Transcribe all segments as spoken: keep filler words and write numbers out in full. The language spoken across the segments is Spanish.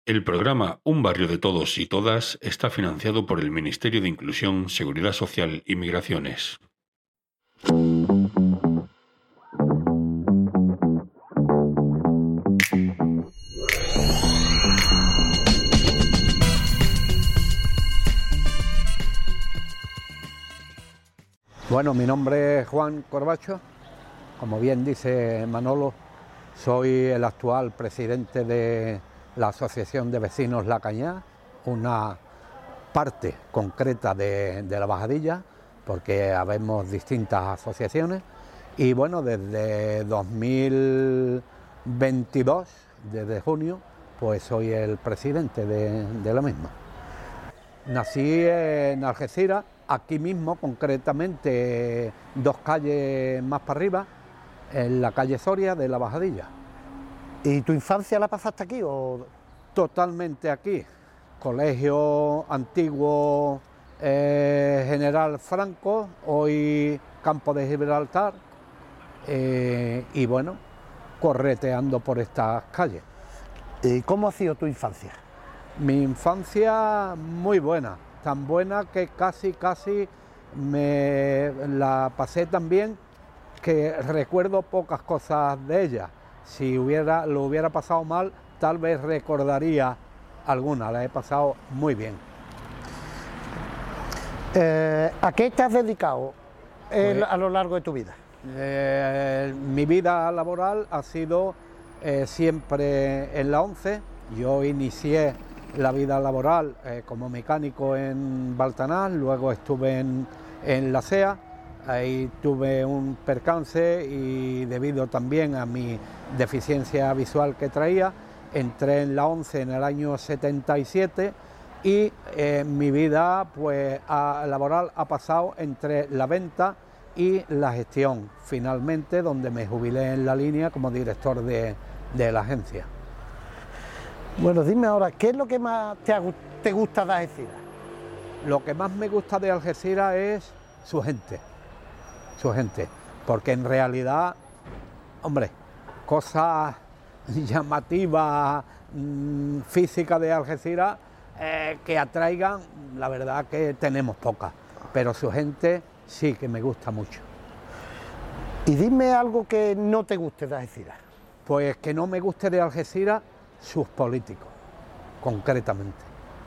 El programa Un barrio de todos y todas está financiado por el Ministerio de Inclusión, Seguridad Social y Migraciones. Bueno, mi nombre es Juan Corbacho, como bien dice Manolo, soy el actual presidente de la Asociación de Vecinos La Cañá, una parte concreta de, de la Bajadilla, porque habemos distintas asociaciones, y bueno, desde dos mil veintidós, desde junio, pues soy el presidente de, de la misma. Nací en Algeciras, aquí mismo, concretamente dos calles más para arriba, en la calle Soria de la Bajadilla. ¿Y tu infancia la pasaste aquí o...? Totalmente aquí. Colegio antiguo eh, General Franco, hoy Campo de Gibraltar, eh, y bueno, correteando por estas calles. ¿Y cómo ha sido tu infancia? Mi infancia muy buena, tan buena que casi, casi me la pasé tan bien que recuerdo pocas cosas de ella. Si hubiera, lo hubiera pasado mal, tal vez recordaría alguna, la he pasado muy bien. Eh, ¿A qué te has dedicado eh, Pues, a lo largo de tu vida? Eh, mi vida laboral ha sido eh, siempre en la ONCE. Yo inicié la vida laboral eh, como mecánico en Baltanal, luego estuve en, en la S E A, ahí tuve un percance y debido también a mi deficiencia visual que traía, entré en la ONCE en el año setenta y siete y eh, mi vida pues, a, laboral ha pasado entre la venta y la gestión, finalmente donde me jubilé en la línea como director de, de la agencia. Bueno, dime ahora, ¿qué es lo que más te, te gusta de Algeciras? Lo que más me gusta de Algeciras es su gente, su gente, porque en realidad, hombre, cosas llamativas, mmm, físicas de Algeciras eh, que atraigan, la verdad que tenemos pocas, pero su gente sí que me gusta mucho. Y dime algo que no te guste de Algeciras. Pues que no me guste de Algeciras sus políticos, concretamente.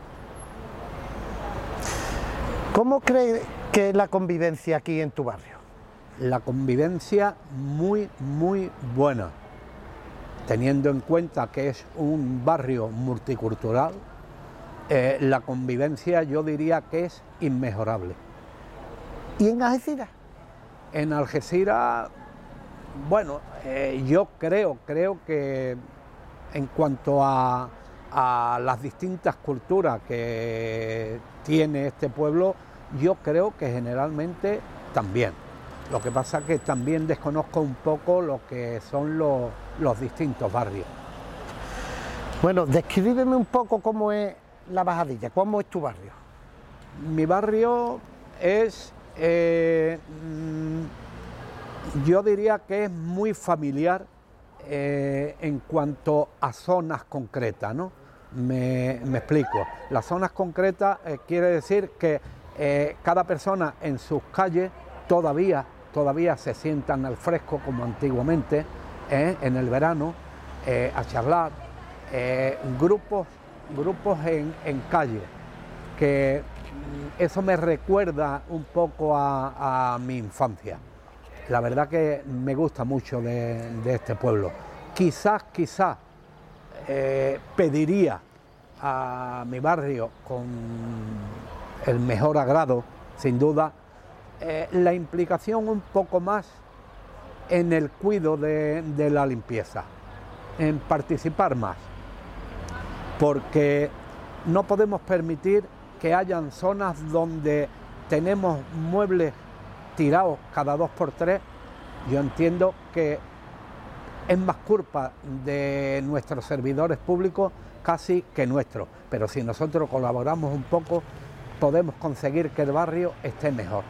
¿Cómo crees que es la convivencia aquí en tu barrio? La convivencia muy, muy buena, teniendo en cuenta que es un barrio multicultural, eh, la convivencia yo diría que es inmejorable. ¿Y en Algeciras? En Algeciras, bueno, eh, yo creo, creo que en cuanto a, a las distintas culturas que tiene este pueblo, yo creo que generalmente también. Lo que pasa es que también desconozco un poco lo que son los, los distintos barrios. Bueno, descríbeme un poco cómo es la Bajadilla, cómo es tu barrio. Mi barrio es, eh, yo diría que es muy familiar eh, en cuanto a zonas concretas, ¿no? Me, me explico. Las zonas concretas eh, quiere decir que eh, cada persona en sus calles todavía todavía se sientan al fresco como antiguamente, eh, en el verano, eh, a charlar, eh, grupos, grupos en, en calle, que eso me recuerda un poco a, a mi infancia. La verdad que me gusta mucho de, de este pueblo. Quizás, quizás eh, pediría a mi barrio con el mejor agrado, sin duda, Eh, la implicación un poco más en el cuidado de, de la limpieza, en participar más, porque no podemos permitir que hayan zonas donde tenemos muebles tirados cada dos por tres. Yo entiendo que es más culpa de nuestros servidores públicos casi que nuestro, pero si nosotros colaboramos un poco podemos conseguir que el barrio esté mejor.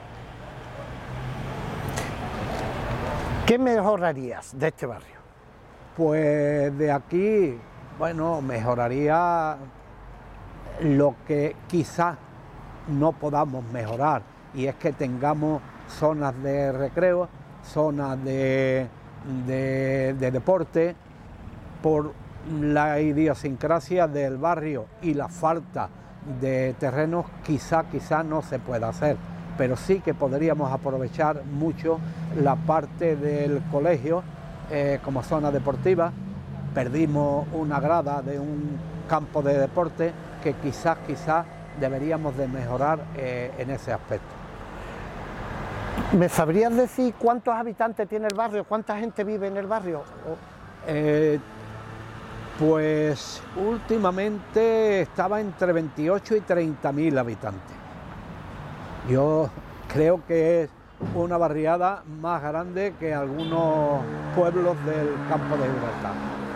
¿Qué mejorarías de este barrio? Pues de aquí Bueno, mejoraría lo que quizás no podamos mejorar, y es que tengamos zonas de recreo, zonas de, de, de deporte. Por la idiosincrasia del barrio y la falta de terrenos, quizá, quizá no se pueda hacer, pero sí que podríamos aprovechar mucho la parte del colegio eh, como zona deportiva. Perdimos una grada de un campo de deporte que quizás, quizás deberíamos de mejorar eh, en ese aspecto. ¿Me sabrías decir cuántos habitantes tiene el barrio? ¿Cuánta gente vive en el barrio? Eh, pues últimamente estaba entre veintiocho y treinta mil habitantes. Yo creo que es una barriada más grande que algunos pueblos del campo de Gibraltar.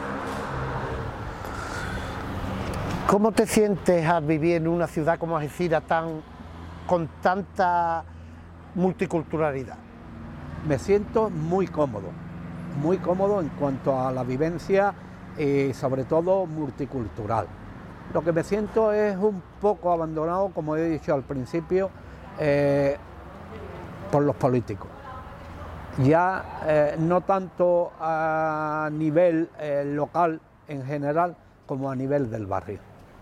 ¿Cómo te sientes al vivir en una ciudad como Algeciras tan, con tanta multiculturalidad? Me siento muy cómodo, muy cómodo en cuanto a la vivencia y sobre todo multicultural. Lo que me siento es un poco abandonado, como he dicho al principio, eh, por los políticos. Ya eh, no tanto a nivel eh, local en general como a nivel del barrio.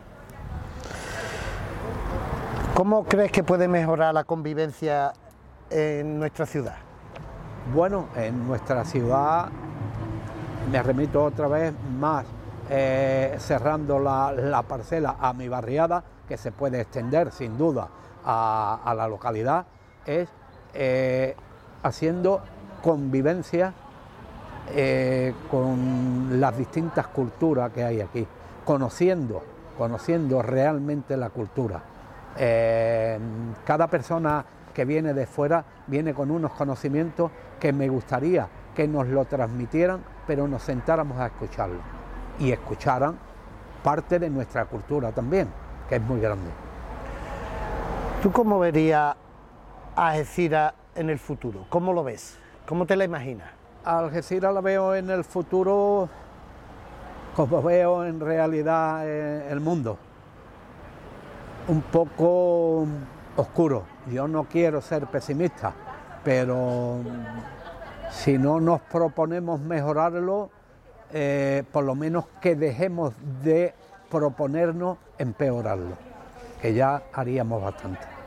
¿Cómo crees que puede mejorar la convivencia en nuestra ciudad? Bueno, en nuestra ciudad, me remito otra vez más, eh, cerrando la, la parcela a mi barriada, que se puede extender sin duda a, a la localidad, es eh, haciendo convivencia eh, con las distintas culturas que hay aquí, conociendo, conociendo realmente la cultura. Eh, cada persona que viene de fuera viene con unos conocimientos que me gustaría que nos lo transmitieran, pero nos sentáramos a escucharlo y escucharan parte de nuestra cultura también, que es muy grande. ¿Tú cómo verías a Algeciras en el futuro? ¿Cómo lo ves? ¿Cómo te la imaginas? A Algeciras la veo en el futuro como veo en realidad el mundo, un poco oscuro. Yo no quiero ser pesimista, pero si no nos proponemos mejorarlo, eh, por lo menos que dejemos de proponernos empeorarlo, que ya haríamos bastante.